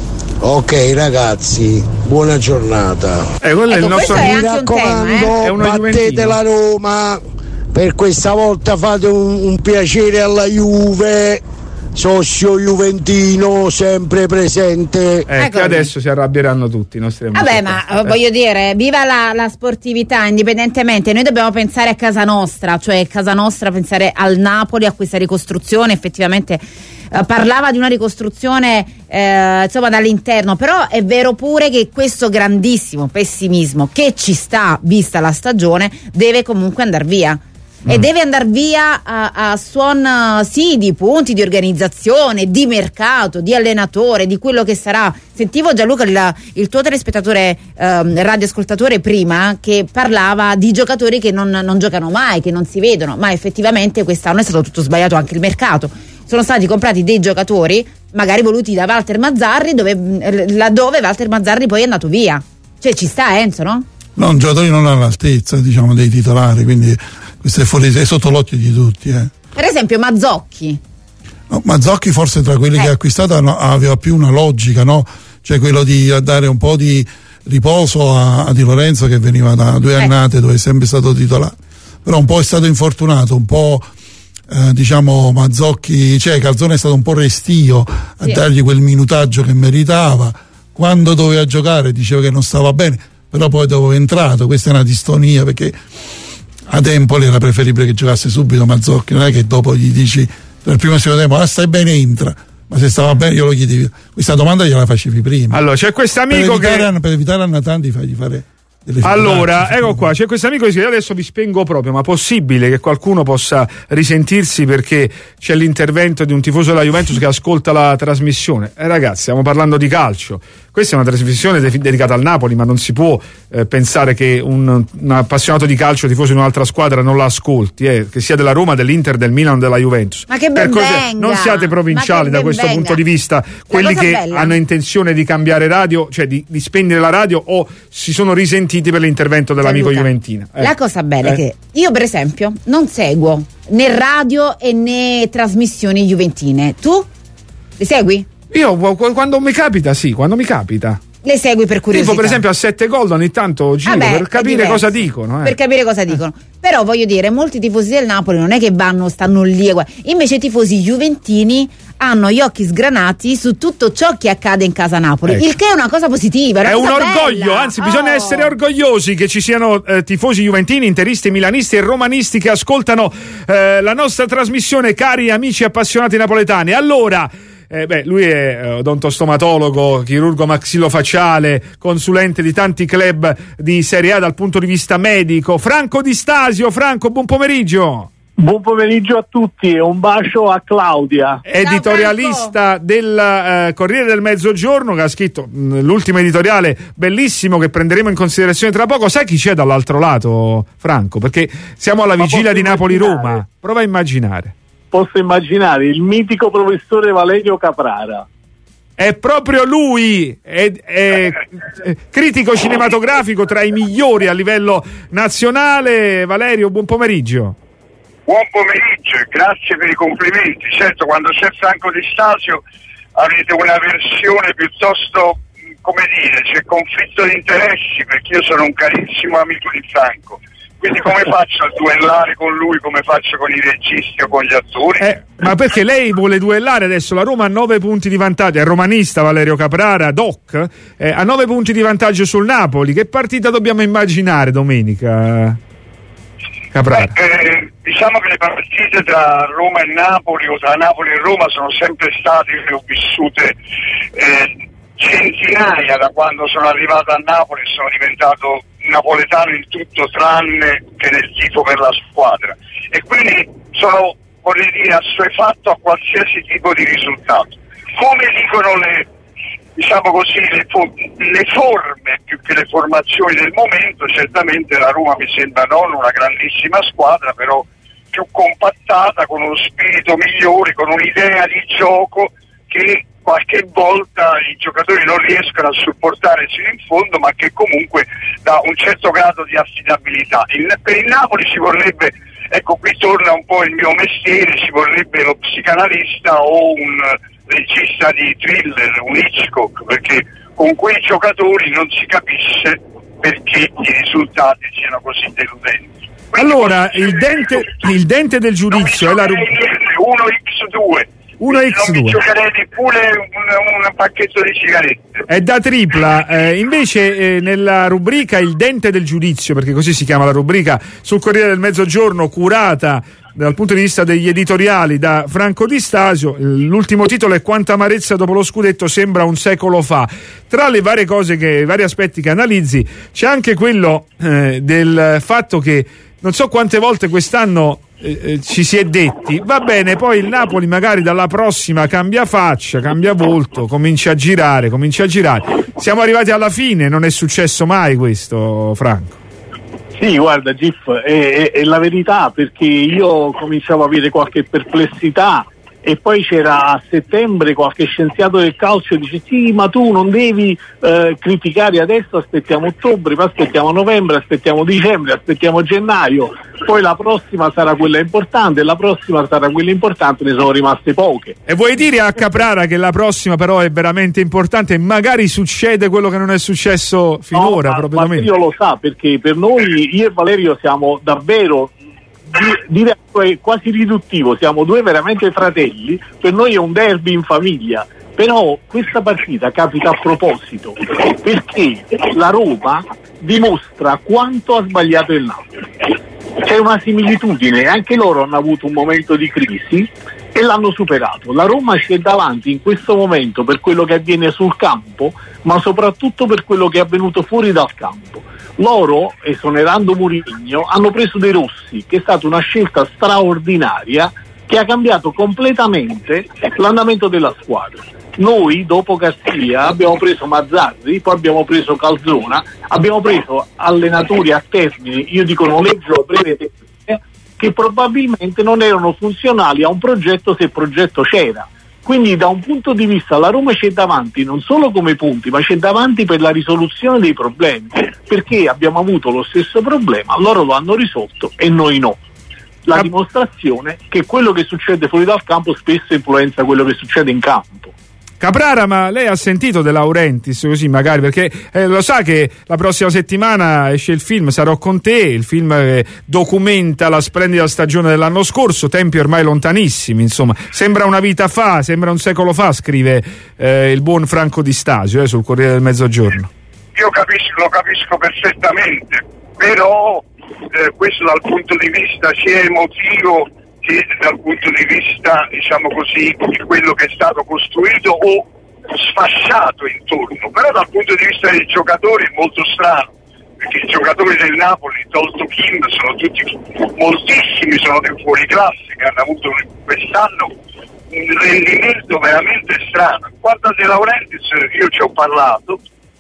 Ok ragazzi, buona giornata. Eh, quello ecco, è il nostro mi raccomando, eh? battete la Roma. Per questa volta fate un, un piacere alla Juve. Socio juventino sempre presente. Eh, ecco, che adesso si arrabbieranno tutti i nostri amici. Vabbè, ma eh. voglio dire, viva la, la sportività, indipendentemente. Noi dobbiamo pensare a casa nostra, cioè a casa nostra, pensare al Napoli, a questa ricostruzione. Effettivamente eh, parlava di una ricostruzione eh, insomma dall'interno, però è vero pure che questo grandissimo pessimismo che ci sta vista la stagione deve comunque andare via. E mm. deve andare via a, a suon sì di punti, di organizzazione, di mercato, di allenatore, di quello che sarà. Sentivo Gianluca il, il tuo telespettatore ehm, radioascoltatore prima che parlava di giocatori che non, non giocano mai, che non si vedono, ma effettivamente quest'anno è stato tutto sbagliato anche il mercato. Sono stati comprati dei giocatori magari voluti da Walter Mazzarri, dove, laddove Walter Mazzarri poi è andato via. Cioè ci sta Enzo, no? No, giocatori non all'altezza, diciamo, dei titolari, quindi questo è fuori, è sotto l'occhio di tutti. Eh. Per esempio Mazzocchi. No, Mazzocchi forse tra quelli eh. che ha acquistato no, aveva più una logica, no? Cioè quello di dare un po' di riposo a, a Di Lorenzo che veniva da due eh. annate dove è sempre stato titolare. Però un po' è stato infortunato, un po' eh, diciamo Mazzocchi, cioè Calzone è stato un po' restio a sì. dargli quel minutaggio che meritava. Quando doveva giocare diceva che non stava bene, però poi dopo è entrato. Questa è una distonia perché ad Empoli era preferibile che giocasse subito Mazzocchi, non è che dopo gli dici nel primo secondo tempo ah stai bene entra, ma se stava bene io lo chiedevi, questa domanda gliela facevi prima. Allora c'è questo amico per evitare, che per evitare a Natanti fagli fare delle allora ecco qua c'è questo amico che dice adesso vi spengo proprio, ma possibile che qualcuno possa risentirsi perché c'è l'intervento di un tifoso della Juventus che ascolta la trasmissione? Eh ragazzi, stiamo parlando di calcio, questa è una trasmissione de- dedicata al Napoli, ma non si può eh, pensare che un, un appassionato di calcio tifoso di un'altra squadra non la ascolti, eh, che sia della Roma, dell'Inter, del Milan o della Juventus. Ma che ben cose, venga. Non siate provinciali da questo venga. punto di vista, quelli che bella. hanno intenzione di cambiare radio, cioè di, di spegnere la radio o si sono risentiti per l'intervento dell'amico Gianluca, Juventina. Eh. La cosa bella eh. è che io per esempio non seguo né radio e né trasmissioni juventine. Tu le segui? Io quando mi capita sì, quando mi capita. Le segui per curiosità? Tipo per esempio a sette gol ogni tanto giro Vabbè, per capire cosa dicono. Eh. Per capire cosa dicono. Però voglio dire, molti tifosi del Napoli non è che vanno, stanno lì e guarda. Invece i tifosi juventini hanno gli occhi sgranati su tutto ciò che accade in casa Napoli, ecco. Il che è una cosa positiva. Una è cosa un orgoglio, bella. anzi oh. bisogna essere orgogliosi che ci siano eh, tifosi juventini, interisti, milanisti e romanisti che ascoltano eh, la nostra trasmissione, cari amici appassionati napoletani. Allora, Eh, beh, lui è odontostomatologo, chirurgo maxillofacciale, consulente di tanti club di Serie A dal punto di vista medico. Franco Di Stasio. Franco, buon pomeriggio. Buon pomeriggio a tutti e un bacio a Claudia. Editorialista del eh, Corriere del Mezzogiorno, che ha scritto mh, l'ultimo editoriale bellissimo che prenderemo in considerazione tra poco. Sai chi c'è dall'altro lato, Franco? Perché siamo alla Ma vigilia di Napoli-Roma. Napoli-Roma. Prova a immaginare. Posso immaginare il mitico professore Valerio Caprara. È proprio lui, è, è, è critico cinematografico tra i migliori a livello nazionale. Valerio, buon pomeriggio. Buon pomeriggio e grazie per i complimenti. Certo, quando c'è Franco Di Stasio avete una versione piuttosto, come dire, c'è conflitto di interessi, perché io sono un carissimo amico di Franco. quindi come faccio a duellare con lui come faccio con i registi o con gli attori? Eh, ma perché lei vuole duellare adesso? La Roma ha nove punti di vantaggio, è romanista Valerio Caprara, Doc, eh, ha nove punti di vantaggio sul Napoli. Che partita dobbiamo immaginare domenica, Caprara? Beh, eh, diciamo che le partite tra Roma e Napoli o tra Napoli e Roma sono sempre state, io le ho vissute eh, centinaia da quando sono arrivato a Napoli, sono diventato napoletano in tutto tranne che nel tifo per la squadra, e quindi sono, vorrei dire, assuefatto a qualsiasi tipo di risultato. Come dicono le, diciamo così, le, fo- le forme più che le formazioni del momento, certamente la Roma mi sembra non una grandissima squadra, però più compattata, con uno spirito migliore, con un'idea di gioco che qualche volta i giocatori non riescono a supportare sino in fondo, ma che comunque dà un certo grado di affidabilità. Il, per il Napoli ci vorrebbe, ecco qui torna un po' il mio mestiere, ci vorrebbe lo psicanalista o un regista di thriller, un Hitchcock, perché con quei giocatori non si capisce perché i risultati siano così deludenti. Quindi allora, il dente, il dente del giudizio è la rubrica uno ics due. uno ics due. Non mi giocherei neppure un, un pacchetto di sigarette. È da tripla. Eh, invece eh, nella rubrica Il dente del giudizio, perché così si chiama la rubrica, sul Corriere del Mezzogiorno, curata dal punto di vista degli editoriali da Franco Di Stasio, l'ultimo titolo è Quanta amarezza dopo lo scudetto sembra un secolo fa. Tra le varie cose, che i vari aspetti che analizzi, c'è anche quello eh, del fatto che non so quante volte quest'anno eh, ci si è detti va bene, poi il Napoli magari dalla prossima cambia faccia, cambia volto, comincia a girare, comincia a girare. Siamo arrivati alla fine, non è successo mai questo, Franco? Sì, guarda Gif, è, è, è la verità, perché io cominciavo a avere qualche perplessità e poi c'era a settembre qualche scienziato del calcio che dice sì, ma tu non devi eh, criticare adesso, aspettiamo ottobre, poi aspettiamo novembre, aspettiamo dicembre, aspettiamo gennaio, poi la prossima sarà quella importante e la prossima sarà quella importante, ne sono rimaste poche. E vuoi dire a Caprara che la prossima però è veramente importante e magari succede quello che non è successo finora? No, proprio ma Valerio lo sa, perché per noi io e Valerio siamo davvero, direi quasi riduttivo, siamo due veramente fratelli, per noi è un derby in famiglia, però questa partita capita a proposito perché la Roma dimostra quanto ha sbagliato il Napoli. C'è una similitudine, anche loro hanno avuto un momento di crisi e l'hanno superato. La Roma c'è davanti in questo momento per quello che avviene sul campo, ma soprattutto per quello che è avvenuto fuori dal campo. Loro, esonerando Mourinho, hanno preso De Rossi, che è stata una scelta straordinaria che ha cambiato completamente l'andamento della squadra. Noi, dopo Castiglia, abbiamo preso Mazzarri, poi abbiamo preso Calzona, abbiamo preso allenatori a termine, io dico noleggio a breve termine, che probabilmente non erano funzionali a un progetto se il progetto c'era. Quindi da un punto di vista la Roma c'è davanti non solo come punti, ma c'è davanti per la risoluzione dei problemi, perché abbiamo avuto lo stesso problema, loro lo hanno risolto e noi no. La Cap- dimostrazione che quello che succede fuori dal campo spesso influenza quello che succede in campo. Caprara, ma lei ha sentito De Laurentiis così magari, perché eh, lo sa che la prossima settimana esce il film Sarò con te, il film eh, documenta la splendida stagione dell'anno scorso, tempi ormai lontanissimi, insomma, sembra una vita fa, sembra un secolo fa, scrive eh, il buon Franco Di Stasio eh, sul Corriere del Mezzogiorno. Io capisco, lo capisco perfettamente, però eh, questo dal punto di vista sia emotivo che dal punto di vista, diciamo così, di quello che è stato costruito o sfasciato intorno, però dal punto di vista dei giocatori è molto strano, perché i giocatori del Napoli, tolto Kim, sono tutti, moltissimi sono dei fuori classe che hanno avuto quest'anno un rendimento veramente strano. Quanto a De Laurentiis io ci ho parlato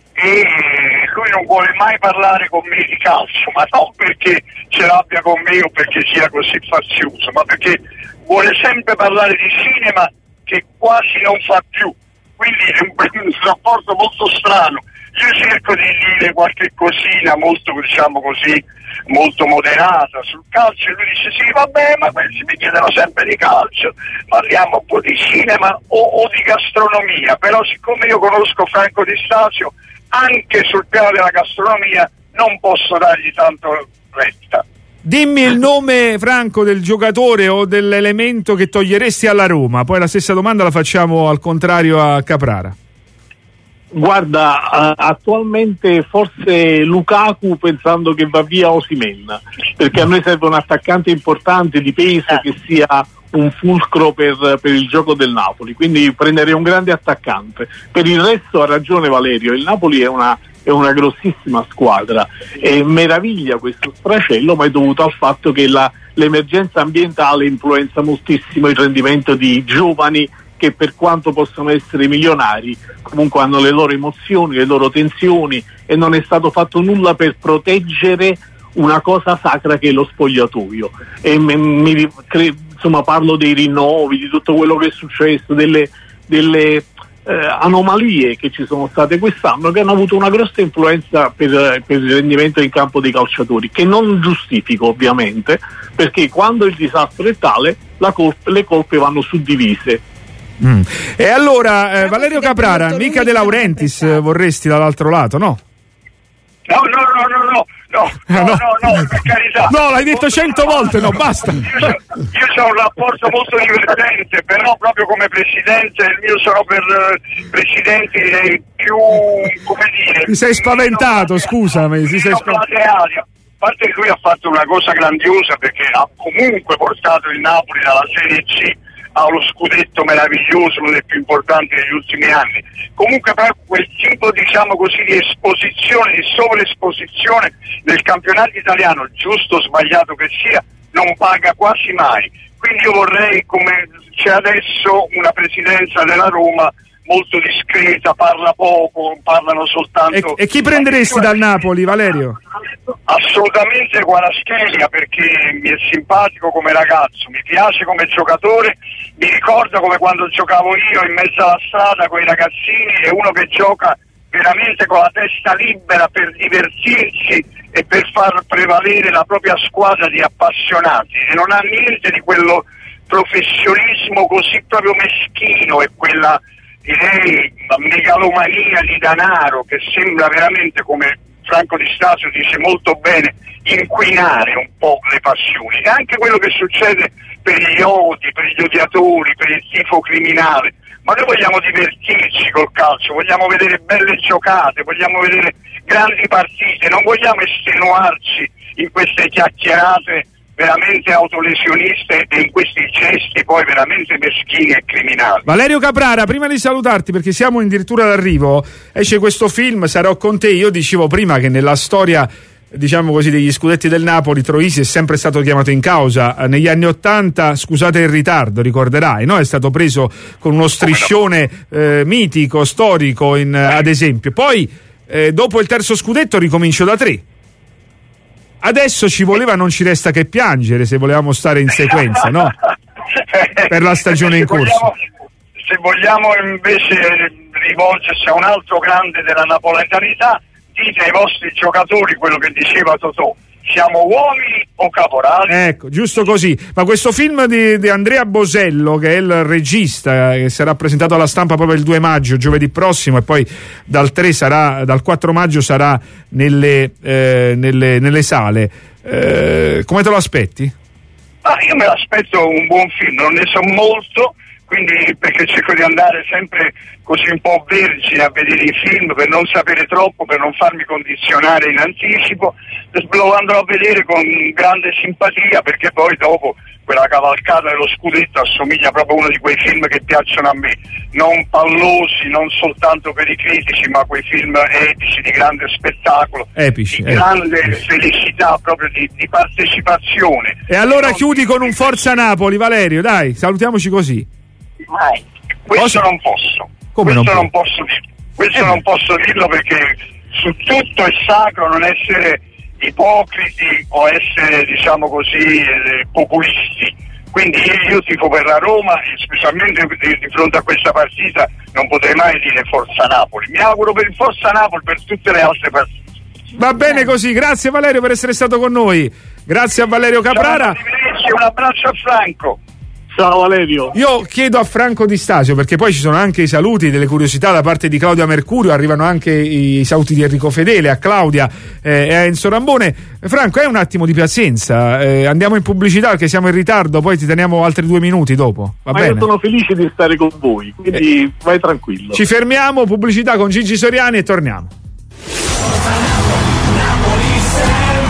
e lui non vuole mai parlare con me di calcio, ma non perché ce l'abbia con me o perché sia così fazioso, ma perché vuole sempre parlare di cinema che quasi non fa più, quindi è un, un rapporto molto strano. Io cerco di dire qualche cosina molto, diciamo così, molto moderata sul calcio e lui dice sì vabbè, ma questi mi chiedono sempre di calcio, parliamo un po' di cinema o, o di gastronomia, però siccome io conosco Franco Di Stasio, anche sul piano della gastronomia non posso dargli tanto retta. Dimmi il nome, Franco, del giocatore o dell'elemento che toglieresti alla Roma. Poi la stessa domanda la facciamo al contrario a Caprara. Guarda, attualmente forse Lukaku, pensando che va via Osimhen, perché a noi serve un attaccante importante di peso che sia un fulcro per, per il gioco del Napoli, quindi prenderei un grande attaccante. Per il resto ha ragione Valerio, il Napoli è una è una grossissima squadra e meraviglia questo sfracello, ma è dovuto al fatto che la, l'emergenza ambientale influenza moltissimo il rendimento di giovani che, per quanto possono essere milionari, comunque hanno le loro emozioni, le loro tensioni, e non è stato fatto nulla per proteggere una cosa sacra che è lo spogliatoio. E mi, mi, cre, insomma parlo dei rinnovi, di tutto quello che è successo, delle, delle Eh, anomalie che ci sono state quest'anno, che hanno avuto una grossa influenza per, per il rendimento in campo dei calciatori, che non giustifico ovviamente, perché quando il disastro è tale la colpe, le colpe vanno suddivise. Mm. E allora eh, Valerio Caprara, mica De Laurentiis vorresti dall'altro lato, no? No, no, no, no, no. No, no, no, no, per carità. No, l'hai detto cento volte, no, basta. Io ho un rapporto molto divertente, però proprio come presidente, il mio sono per uh, presidenti eh, più, come dire... Ti sei spaventato, scusami. Ti sei spaventato. A parte che lui ha fatto una cosa grandiosa, perché ha comunque portato il Napoli dalla Serie C ha uno scudetto meraviglioso, uno dei più importanti degli ultimi anni. Comunque però quel tipo, diciamo così, di esposizione, di sovraesposizione nel campionato italiano, giusto o sbagliato che sia, non paga quasi mai. Quindi io vorrei, come c'è adesso, una presidenza della Roma molto discreta, parla poco, parlano soltanto... E, e chi prenderesti dal Napoli, Valerio? Assolutamente Kvaratskhelia, perché mi è simpatico come ragazzo, mi piace come giocatore, mi ricorda come quando giocavo io in mezzo alla strada con i ragazzini, è uno che gioca veramente con la testa libera per divertirsi e per far prevalere la propria squadra di appassionati, e non ha niente di quello professionismo così proprio meschino e quella, direi, megalomania di denaro che sembra veramente, come Franco Di Stasio dice molto bene, inquinare un po' le passioni. E anche quello che succede per gli odi, per gli odiatori, per il tifo criminale. Ma noi vogliamo divertirci col calcio, vogliamo vedere belle giocate, vogliamo vedere grandi partite, non vogliamo estenuarci in queste chiacchierate veramente autolesioniste e in questi gesti poi veramente meschini e criminali. Valerio Caprara, prima di salutarti, perché siamo addirittura d'arrivo, esce questo film Sarò con te. Io dicevo prima che nella storia, diciamo così, degli scudetti del Napoli Troisi è sempre stato chiamato in causa. Negli anni ottanta, scusate il ritardo, ricorderai, no? È stato preso con uno striscione eh, mitico, storico, in, ad esempio. Poi eh, dopo il terzo scudetto ricomincio da tre. Adesso ci voleva Non ci resta che piangere, se volevamo stare in sequenza, no? Per la stagione in corso. Vogliamo, se vogliamo invece rivolgersi a un altro grande della napoletanità, dite ai vostri giocatori quello che diceva Totò: siamo uomini o caporali? Ecco, giusto così. Ma questo film di, di Andrea Bosello, che è il regista, che sarà presentato alla stampa proprio il due maggio, giovedì prossimo, e poi dal tre sarà, dal quattro maggio sarà nelle, eh, nelle, nelle sale. Eh, come te lo aspetti? Ah, io me l'aspetto un buon film, non ne so molto, quindi perché cerco di andare sempre così un po' vergine a vedere i film, per non sapere troppo, per non farmi condizionare in anticipo. Lo andrò a vedere con grande simpatia, perché poi dopo quella cavalcata dello scudetto assomiglia proprio a uno di quei film che piacciono a me, non pallosi, non soltanto per i critici, ma quei film epici, di grande spettacolo, epici, di grande epici. felicità, proprio di, di partecipazione. E allora non chiudi con un Forza Napoli, Valerio, dai, salutiamoci così. Mai. Questo Cosa? non posso. Come questo non, non posso dirlo. Questo eh non posso dirlo perché su tutto è sacro non essere ipocriti o essere, diciamo così, eh, populisti. Quindi io tifo per la Roma e specialmente di, di fronte a questa partita non potrei mai dire Forza Napoli. Mi auguro per il Forza Napoli per tutte le altre partite. Va bene così, grazie Valerio per essere stato con noi. Grazie a Valerio Caprara. Un abbraccio a Franco. Ciao Valerio. Io chiedo a Franco Di Stasio, perché poi ci sono anche i saluti, delle curiosità da parte di Claudia Mercurio, arrivano anche i saluti di Enrico Fedele, a Claudia eh, e a Enzo Rambone. Franco, hai un attimo di pazienza, eh, andiamo in pubblicità perché siamo in ritardo, poi ti teniamo altri due minuti dopo. Va Ma bene? io sono felice di stare con voi, quindi eh, vai tranquillo. Ci fermiamo, pubblicità con Gigi Soriani e torniamo. Napoli sempre.